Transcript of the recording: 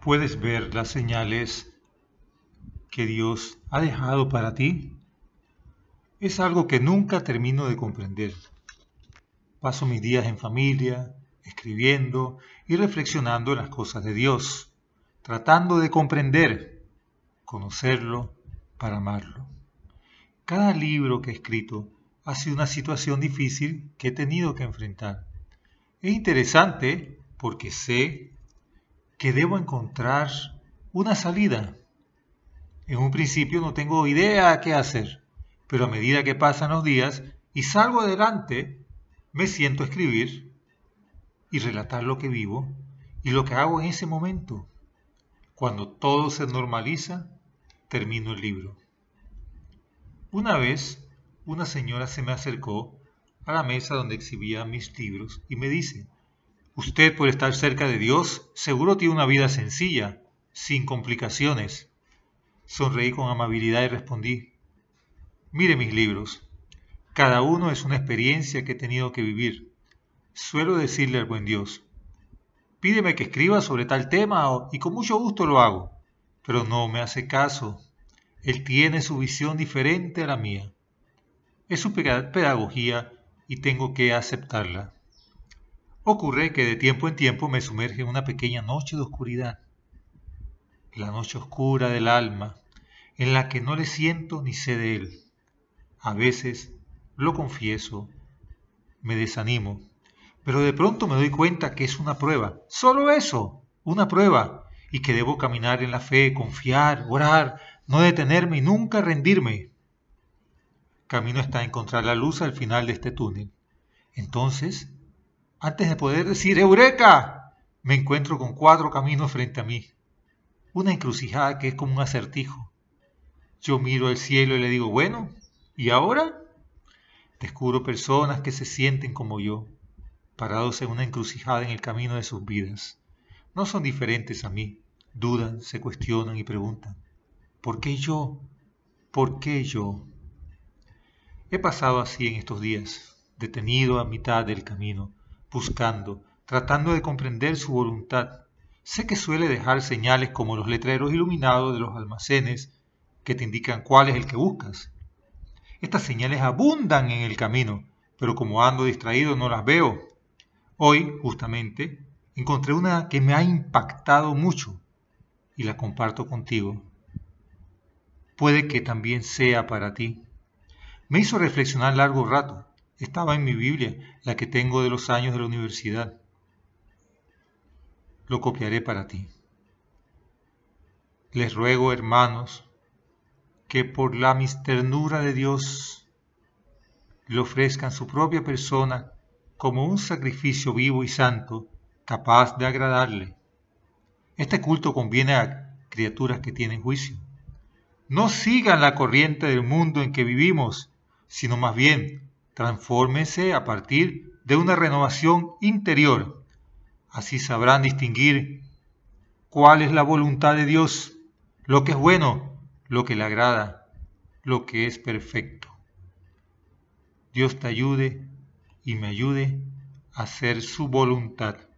¿Puedes ver las señales que Dios ha dejado para ti? Es algo que nunca termino de comprender. Paso mis días en familia, escribiendo y reflexionando en las cosas de Dios, tratando de comprender, conocerlo para amarlo. Cada libro que he escrito ha sido una situación difícil que he tenido que enfrentar. Es interesante porque sé que debo encontrar una salida. En un principio no tengo idea qué hacer, pero a medida que pasan los días y salgo adelante, me siento a escribir y relatar lo que vivo y lo que hago en ese momento. Cuando todo se normaliza, termino el libro. Una vez, una señora se me acercó a la mesa donde exhibía mis libros y me dice: "Usted, por estar cerca de Dios, seguro tiene una vida sencilla, sin complicaciones". Sonreí con amabilidad y respondí: "Mire mis libros. Cada uno es una experiencia que he tenido que vivir. Suelo decirle al buen Dios: pídeme que escriba sobre tal tema y con mucho gusto lo hago. Pero no me hace caso. Él tiene su visión diferente a la mía. Es su pedagogía y tengo que aceptarla. Ocurre que de tiempo en tiempo me sumerge en una pequeña noche de oscuridad. La noche oscura del alma, en la que no le siento ni sé de él. A veces, lo confieso, me desanimo, pero de pronto me doy cuenta que es una prueba, solo eso, una prueba, y que debo caminar en la fe, confiar, orar, no detenerme y nunca rendirme. Camino está a encontrar la luz al final de este túnel. Entonces, antes de poder decir ¡Eureka!, me encuentro con 4 caminos frente a mí. Una encrucijada que es como un acertijo. Yo miro al cielo y le digo: bueno, ¿y ahora? Descubro personas que se sienten como yo, parados en una encrucijada en el camino de sus vidas. No son diferentes a mí. Dudan, se cuestionan y preguntan: ¿por qué yo? ¿Por qué yo? He pasado así en estos días, detenido a mitad del camino, buscando, tratando de comprender su voluntad. Sé que suele dejar señales como los letreros iluminados de los almacenes que te indican cuál es el que buscas. Estas señales abundan en el camino, pero como ando distraído no las veo. Hoy, justamente, encontré una que me ha impactado mucho y la comparto contigo. Puede que también sea para ti. Me hizo reflexionar largo rato. Estaba en mi Biblia, la que tengo de los años de la universidad. Lo copiaré para ti. Les ruego, hermanos, que por la ternura de Dios le ofrezcan su propia persona como un sacrificio vivo y santo, capaz de agradarle. Este culto conviene a criaturas que tienen juicio. No sigan la corriente del mundo en que vivimos, sino más bien transfórmense a partir de una renovación interior. Así sabrán distinguir cuál es la voluntad de Dios, lo que es bueno, lo que le agrada, lo que es perfecto. Dios te ayude y me ayude a hacer su voluntad.